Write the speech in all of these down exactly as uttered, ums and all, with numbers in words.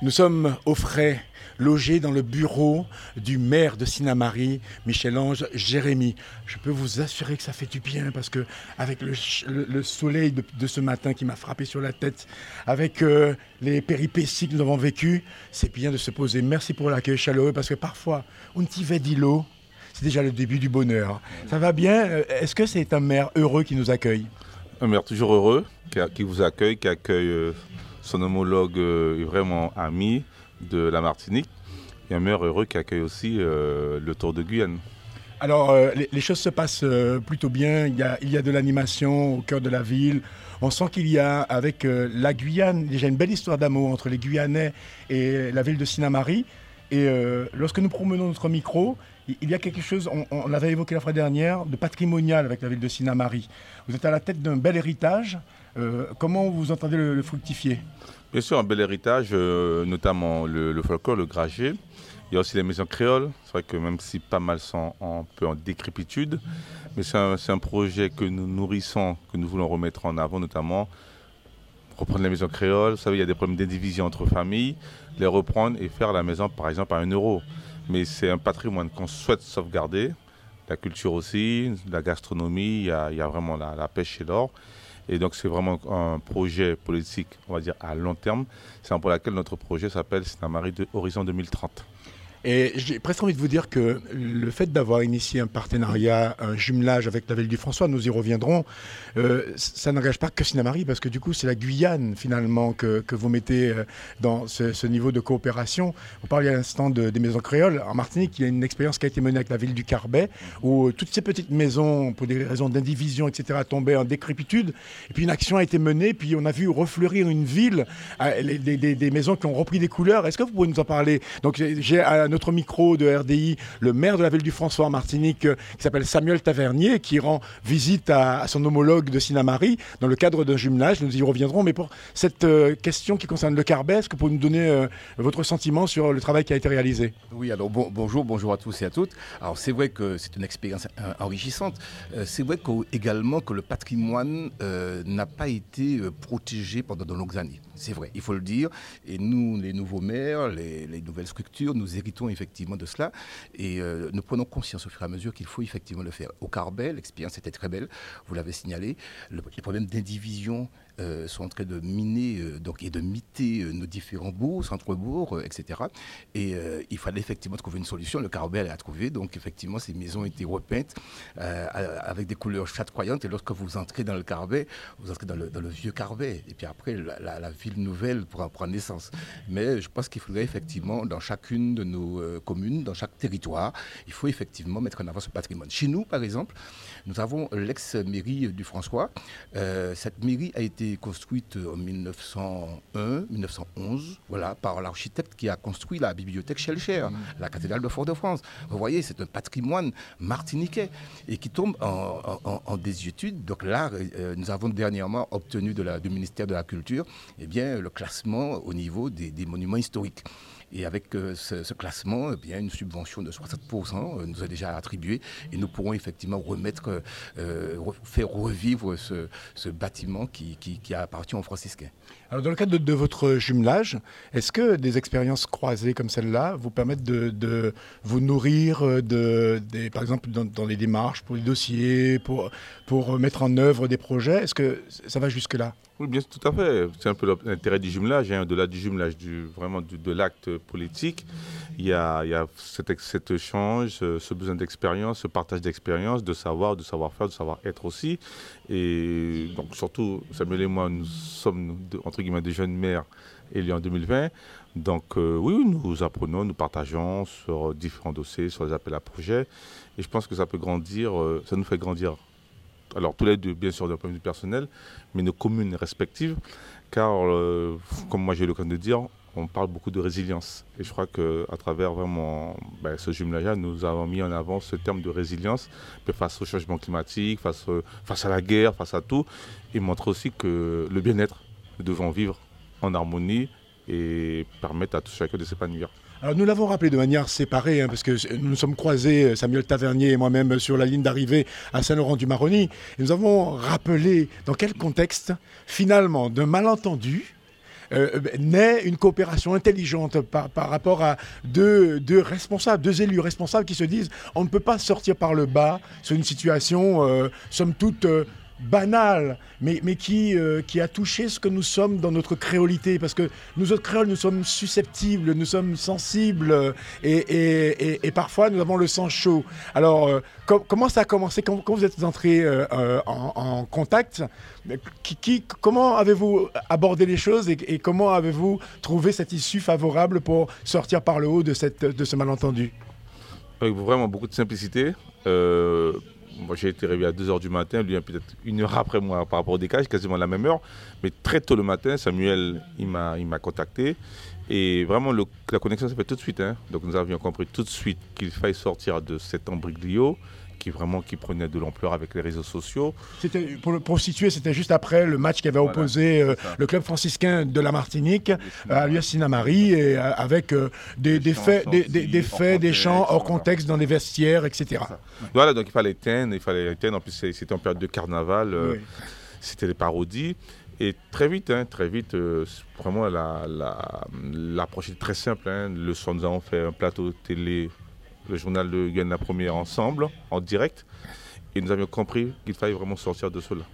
Nous sommes au frais, logés dans le bureau du maire de Sinnamary, Michel-Ange Jérémy. Je peux vous assurer que ça fait du bien parce que avec le, le, le soleil de, de ce matin qui m'a frappé sur la tête, avec euh, les péripéties que nous avons vécues, c'est bien de se poser. Merci pour l'accueil chaleureux parce que parfois, un petit d'îlot, c'est déjà le début du bonheur. Ça va bien? Est-ce que c'est un maire heureux qui nous accueille? Un maire toujours heureux, qui, a, qui vous accueille, qui accueille euh, son homologue euh, vraiment ami de la Martinique. Et un maire heureux qui accueille aussi euh, le Tour de Guyane. Alors, euh, les, les choses se passent euh, plutôt bien. Il y a, il y a de l'animation au cœur de la ville. On sent qu'il y a, avec euh, la Guyane, déjà une belle histoire d'amour entre les Guyanais et la ville de Sinnamary. Et euh, lorsque nous promenons notre micro, il y a quelque chose, on, on l'avait évoqué la fois dernière, de patrimonial avec la ville de Sinnamary. Vous êtes à la tête d'un bel héritage. Euh, comment vous entendez le, le fructifier? Bien sûr, un bel héritage, euh, notamment le, le folklore, le gragier. Il y a aussi les maisons créoles. C'est vrai que même si pas mal sont un peu en décrépitude, mais c'est un, c'est un projet que nous nourrissons, que nous voulons remettre en avant, notamment reprendre les maisons créoles. Vous savez, il y a des problèmes d'indivision entre familles, les reprendre et faire la maison, par exemple, à un euro. Mais c'est un patrimoine qu'on souhaite sauvegarder. La culture aussi, la gastronomie, il y a, il y a vraiment la, la pêche et l'or. Et donc c'est vraiment un projet politique, on va dire, à long terme. C'est pour laquelle notre projet s'appelle Sinnamary de Horizon deux mille trente. Et j'ai presque envie de vous dire que le fait d'avoir initié un partenariat, un jumelage avec la ville du François, nous y reviendrons, euh, ça n'engage pas que Sinnamary, parce que du coup, c'est la Guyane, finalement, que, que vous mettez dans ce, ce niveau de coopération. Vous parliez à l'instant de, des maisons créoles. En Martinique, il y a une expérience qui a été menée avec la ville du Carbet, où toutes ces petites maisons, pour des raisons d'indivision, et cetera, tombaient en décrépitude. Et puis une action a été menée, puis on a vu refleurir une ville, des, des, des maisons qui ont repris des couleurs. Est-ce que vous pouvez nous en parler? Donc j'ai à notre micro de R D I, le maire de la ville du François en Martinique, euh, qui s'appelle Samuel Tavernier, qui rend visite à, à son homologue de Sinnamary dans le cadre d'un jumelage. Nous y reviendrons. Mais pour cette euh, question qui concerne le Carbet, est-ce que vous pouvez nous donner euh, votre sentiment sur le travail qui a été réalisé? Oui, alors bon, bonjour, bonjour à tous et à toutes. Alors c'est vrai que c'est une expérience euh, enrichissante. Euh, c'est vrai que, également que le patrimoine euh, n'a pas été euh, protégé pendant de longues années. C'est vrai, il faut le dire. Et nous, les nouveaux maires, les, les nouvelles structures, nous héritons effectivement de cela. Et euh, nous prenons conscience au fur et à mesure qu'il faut effectivement le faire. Au Carbet, l'expérience était très belle, vous l'avez signalé. Le, les problèmes d'indivision euh, sont en train de miner euh, donc, et de miter euh, nos différents bourgs, centres-bourgs, euh, et cetera. Et euh, il fallait effectivement trouver une solution. Le Carbet, elle a trouvé. Donc effectivement, ces maisons ont été repeintes euh, avec des couleurs chatoyantes. Et lorsque vous entrez dans le Carbet, vous entrez dans le, dans le vieux Carbet. Et puis après, la, la, la ville nouvelle pourra prendre naissance. Mais je pense qu'il faudrait effectivement, dans chacune de nos euh, communes, dans chaque territoire, il faut effectivement mettre en avant ce patrimoine. Chez nous, par exemple, nous avons l'ex-mairie du François. Euh, cette mairie a été construite en mille neuf cent un, mille neuf cent onze, voilà, par l'architecte qui a construit la bibliothèque Schellcher, mmh. la cathédrale de Fort-de-France. Vous voyez, c'est un patrimoine martiniquais et qui tombe en, en, en désuétude. Donc là, euh, nous avons dernièrement obtenu de la, du ministère de la Culture eh bien, le classement au niveau des, des monuments historiques. Et avec euh, ce, ce classement, eh bien, une subvention de soixante pour cent euh, nous est déjà attribuée et nous pourrons effectivement remettre, euh, re, faire revivre ce, ce bâtiment qui, qui, qui appartient aux franciscains. Alors dans le cadre de, de votre jumelage, est-ce que des expériences croisées comme celle-là vous permettent de, de vous nourrir, de, de, par exemple dans, dans les démarches, pour les dossiers, pour, pour mettre en œuvre des projets? Est-ce que ça va jusque-là? Oui, bien tout à fait. C'est un peu l'intérêt du jumelage. Hein. Au-delà du jumelage, du, vraiment du, de l'acte politique, il y a, il y a cet, cet échange, ce, ce besoin d'expérience, ce partage d'expérience, de savoir, de savoir-faire, de savoir-être aussi. Et donc surtout, Samuel et moi, nous sommes de, entre guillemets des jeunes maires élus en deux mille vingt. Donc euh, oui, nous apprenons, nous partageons sur différents dossiers, sur les appels à projets. Et je pense que ça peut grandir, euh, ça nous fait grandir. Alors tous les deux, bien sûr, d'un point de vue personnel, mais nos communes respectives, car, euh, comme moi j'ai eu l'occasion de dire, on parle beaucoup de résilience. Et je crois qu'à travers vraiment ben, ce jumelage-là, nous avons mis en avant ce terme de résilience face au changement climatique, face, face à la guerre, face à tout, et montre aussi que le bien-être, nous devons vivre en harmonie et permettre à tout chacun de s'épanouir. Alors nous l'avons rappelé de manière séparée, hein, parce que nous nous sommes croisés, Samuel Tavernier et moi-même, sur la ligne d'arrivée à Saint-Laurent-du-Maroni. Et nous avons rappelé dans quel contexte, finalement, d'un malentendu, euh, naît une coopération intelligente par, par rapport à deux, deux responsables, deux élus responsables qui se disent on ne peut pas sortir par le bas sur une situation, euh, somme toute, euh, banal, mais, mais qui, euh, qui a touché ce que nous sommes dans notre créolité, parce que nous autres créoles, nous sommes susceptibles, nous sommes sensibles, euh, et, et, et, et parfois nous avons le sang chaud. Alors, euh, com- comment ça a commencé, quand, quand vous êtes entrés euh, euh, en, en contact, qui, qui, comment avez-vous abordé les choses et, et comment avez-vous trouvé cette issue favorable pour sortir par le haut de, cette, de ce malentendu? Avec vraiment beaucoup de simplicité. Euh... Moi, j'ai été réveillé à deux heures du matin, lui peut-être une heure après moi par rapport au décalage, quasiment à la même heure. Mais très tôt le matin, Samuel, il m'a, il m'a contacté. Et vraiment, le, la connexion s'est faite tout de suite. Hein. Donc nous avions compris tout de suite qu'il fallait sortir de cet embroglio qui, vraiment, qui prenait de l'ampleur avec les réseaux sociaux. C'était, pour, pour situer, c'était juste après le match qui avait voilà, opposé euh, le club franciscain de la Martinique à l'U S Sinamari, et euh, avec euh, des, des, faits, des, des, des faits, des chants hors contexte dans les vestiaires, et cetera. Voilà, donc il fallait éteindre, il fallait éteindre. En plus, c'était en période de carnaval, euh, oui. C'était des parodies. Et très vite, hein, très vite, euh, vraiment, la, la, l'approche est très simple. Hein. Le soir, nous avons fait un plateau télé, le journal de Guyane la Première ensemble, en direct. Et nous avions compris qu'il fallait vraiment sortir de cela.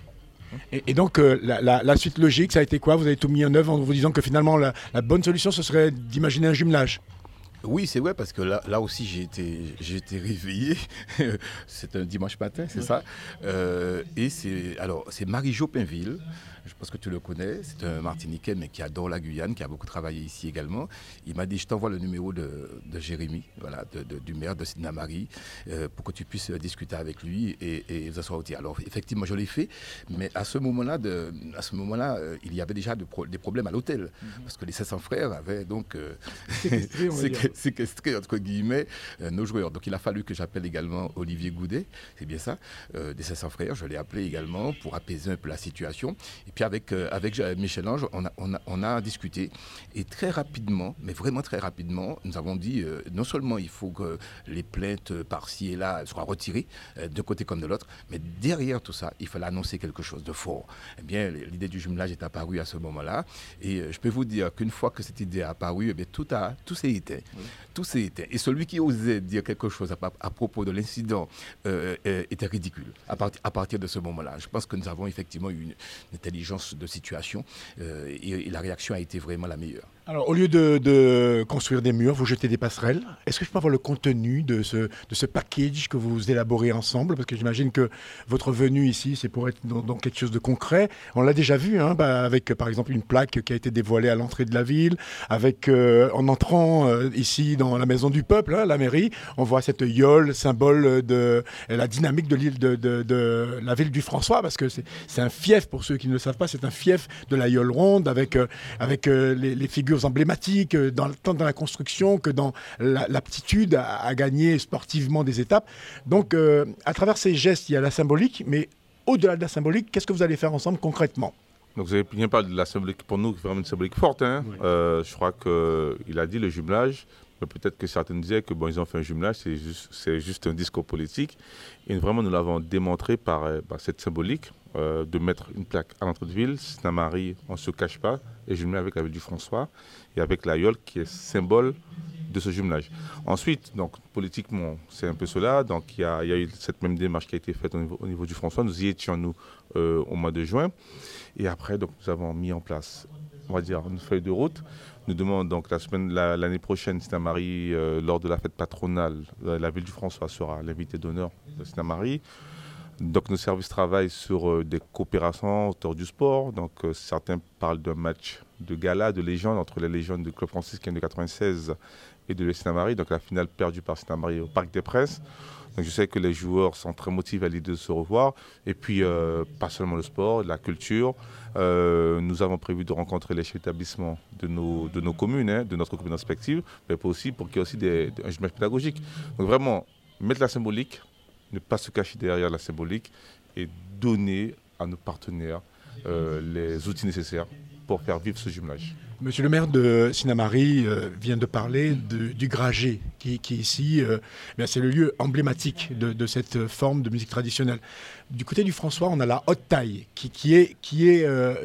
Et, et donc, euh, la, la, la suite logique, ça a été quoi? Vous avez tout mis en œuvre en vous disant que finalement, la, la bonne solution, ce serait d'imaginer un jumelage? Oui, c'est vrai, parce que là, là aussi, j'ai été, j'ai été réveillé. C'est un dimanche matin, c'est oui. ça. Euh, et c'est, alors, c'est Marie-Jo Pinville. Je pense que tu le connais. C'est un Martiniquais, mais qui adore la Guyane, qui a beaucoup travaillé ici également. Il m'a dit, je t'envoie le numéro de, de Jérémy, voilà, de, de, du maire de Sinamari, euh, pour que tu puisses discuter avec lui et, et vous asseoir au tir. Alors, effectivement, je l'ai fait. Mais à ce moment-là, de, à ce moment-là euh, il y avait déjà de pro- des problèmes à l'hôtel. Mm-hmm. Parce que les sept cents frères avaient donc euh, séquestré, séquestré, entre guillemets, euh, nos joueurs. Donc, il a fallu que j'appelle également Olivier Goudet, c'est bien ça, euh, des sept cents frères. Je l'ai appelé également pour apaiser un peu la situation. Et puis avec, euh, avec Michel-Ange, on a, on, a, on a discuté. Et très rapidement, mais vraiment très rapidement, nous avons dit euh, non seulement il faut que les plaintes par-ci et là soient retirées, euh, d'un côté comme de l'autre, mais derrière tout ça, il fallait annoncer quelque chose de fort. Eh bien, l'idée du jumelage est apparue à ce moment-là. Et euh, je peux vous dire qu'une fois que cette idée a apparu, eh bien, tout, a, tout s'est éteint. Oui. Tout s'est éteint. Et celui qui osait dire quelque chose à, à propos de l'incident euh, euh, était ridicule à, part, à partir de ce moment-là. Je pense que nous avons effectivement eu une, une intelligence de situation euh, et, et la réaction a été vraiment la meilleure. Alors, au lieu de, de construire des murs, vous jetez des passerelles. Est-ce que je peux avoir le contenu de ce, de ce package que vous élaborez ensemble? Parce que j'imagine que votre venue ici, c'est pour être dans, dans quelque chose de concret. On l'a déjà vu, hein, bah, avec par exemple une plaque qui a été dévoilée à l'entrée de la ville, avec euh, en entrant euh, ici dans la maison du peuple, hein, la mairie, on voit cette yole, symbole de la dynamique de l'île de, de, de la ville du François, parce que c'est, c'est un fief, pour ceux qui ne le savent pas, c'est un fief de la yole ronde, avec, euh, avec euh, les, les figures emblématiques, dans, tant dans la construction que dans la, l'aptitude à, à gagner sportivement des étapes. Donc, euh, à travers ces gestes, il y a la symbolique, mais au-delà de la symbolique, qu'est-ce que vous allez faire ensemble concrètement? Donc, vous avez bien parlé de la symbolique, pour nous, vraiment une symbolique forte. Hein. Oui. Euh, je crois qu'il a dit le jumelage, mais peut-être que certains disaient que bon, ils ont fait un jumelage, c'est juste, c'est juste un discours politique. Et vraiment, nous l'avons démontré par, par cette symbolique. Euh, de mettre une plaque à l'entrée de ville, Sinamari, on ne se cache pas, et jumelé avec la ville du François, et avec la yole qui est symbole de ce jumelage. Ensuite, donc, politiquement, c'est un peu cela. Donc, il y a, il y a eu cette même démarche qui a été faite au niveau, au niveau du François. Nous y étions, nous, euh, au mois de juin. Et après, donc, nous avons mis en place, on va dire, une feuille de route. Nous demandons donc la semaine, la, l'année prochaine, Sinamari, euh, lors de la fête patronale, la ville du François sera l'invité d'honneur de Sinamari. Donc nos services travaillent sur euh, des coopérations autour du sport. Donc euh, certains parlent d'un match de gala, de légende entre les légendes du club franciscain de quatre-vingt-seize et de Sinamari. Donc la finale perdue par Sinamari au Parc des Princes. Donc je sais que les joueurs sont très motivés à l'idée de se revoir. Et puis euh, pas seulement le sport, la culture. Euh, nous avons prévu de rencontrer les chefs d'établissement de nos, de nos communes, hein, de notre commune respective, mais aussi pour qu'il y ait aussi des, des, un jumelage pédagogique. Donc vraiment, mettre la symbolique, ne pas se cacher derrière la symbolique et donner à nos partenaires euh, les outils nécessaires pour faire vivre ce jumelage. Monsieur le maire de Sinamari euh, vient de parler de, du Gragé, qui, qui ici, euh, bien, c'est le lieu emblématique de, de cette forme de musique traditionnelle. Du côté du François, on a la haute taille, qui, qui est, qui est euh,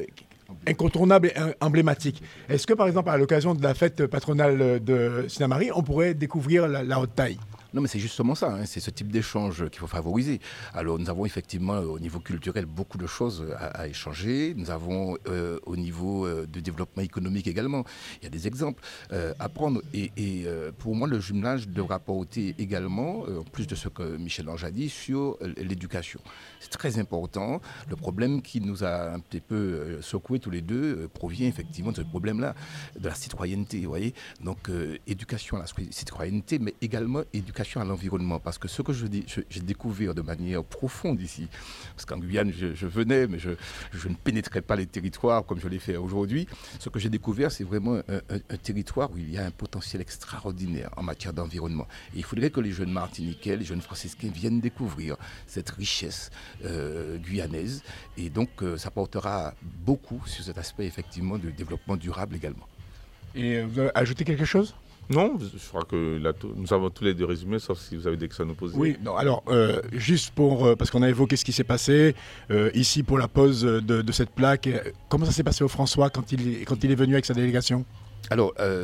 incontournable et emblématique. Est-ce que, par exemple, à l'occasion de la fête patronale de Sinamari, on pourrait découvrir la, la haute taille ? Non, mais c'est justement ça, hein, c'est ce type d'échange qu'il faut favoriser. Alors, nous avons effectivement, au niveau culturel, beaucoup de choses à, à échanger. Nous avons, euh, au niveau euh, de développement économique également, il y a des exemples euh, à prendre. Et, et euh, pour moi, le jumelage devra porter également, euh, en plus de ce que Michel Ange a dit, sur euh, l'éducation. C'est très important. Le problème qui nous a un petit peu euh, secoués tous les deux euh, provient effectivement de ce problème-là, de la citoyenneté, vous voyez. Donc, euh, éducation à la citoyenneté, mais également éducation à l'environnement, parce que ce que je dis, je, j'ai découvert de manière profonde ici, parce qu'en Guyane, je, je venais, mais je, je ne pénétrais pas les territoires comme je l'ai fait aujourd'hui. Ce que j'ai découvert, c'est vraiment un, un, un territoire où il y a un potentiel extraordinaire en matière d'environnement. Et il faudrait que les jeunes Martiniquais, les jeunes Franciscains viennent découvrir cette richesse euh, guyanaise, et donc euh, ça portera beaucoup sur cet aspect effectivement de développement durable également. Et vous avez ajouté quelque chose ? Non, je crois que là, tout, nous avons tous les deux résumés, sauf si vous avez des questions à nous poser. Oui, non, alors, euh, juste pour, euh, parce qu'on a évoqué ce qui s'est passé, euh, ici pour la pose de, de cette plaque, euh, comment ça s'est passé au François quand il, quand il est venu avec sa délégation ? Alors, euh,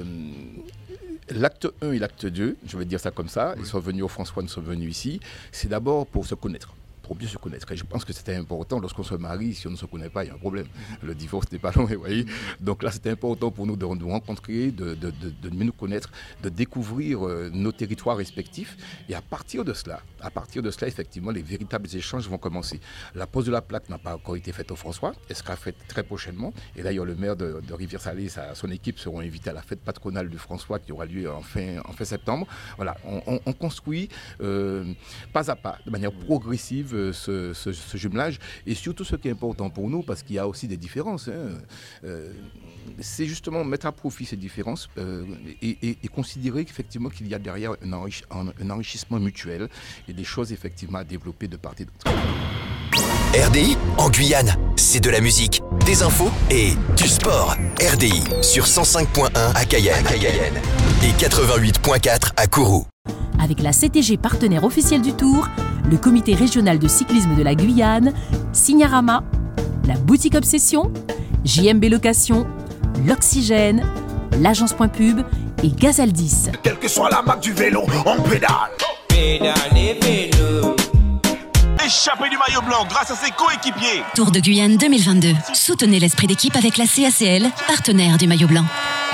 l'acte un et l'acte deux, je vais dire ça comme ça, oui. Ils sont venus au François, nous sommes venus ici, c'est d'abord pour se connaître. Pour bien se connaître. Et je pense que c'était important lorsqu'on se marie, si on ne se connaît pas, il y a un problème. Le divorce n'est pas long, vous voyez. Donc là, c'était important pour nous de nous rencontrer, de, de, de, de mieux nous connaître, de découvrir euh, nos territoires respectifs. Et à partir de cela, à partir de cela, effectivement, les véritables échanges vont commencer. La pose de la plaque n'a pas encore été faite au François, elle sera faite très prochainement. Et d'ailleurs, le maire de, de Rivière-Salée et sa, son équipe seront invités à la fête patronale du François qui aura lieu en fin, en fin septembre. Voilà, on, on, on construit euh, pas à pas, de manière progressive, Ce, ce, ce jumelage, et surtout ce qui est important pour nous, parce qu'il y a aussi des différences, hein, euh, c'est justement mettre à profit ces différences euh, et, et, et considérer qu'effectivement qu'il y a derrière un, enrichi- un, un enrichissement mutuel et des choses effectivement à développer de part et d'autre. R D I en Guyane, c'est de la musique, des infos et du sport. R D I sur cent cinq point un à Cayenne, à Cayenne et quatre-vingt-huit point quatre à Kourou. Avec la C T G partenaire officielle du Tour, le comité régional de cyclisme de la Guyane, Signarama, la boutique Obsession, J M B Location, l'Oxygène, l'agence Point Pub et Gazaldis. Quelle que soit la marque du vélo, on pédale. Pédale et vélo. Échappé du maillot blanc grâce à ses coéquipiers. Tour de Guyane deux mille vingt-deux. Soutenez l'esprit d'équipe avec la C A C L, partenaire du maillot blanc.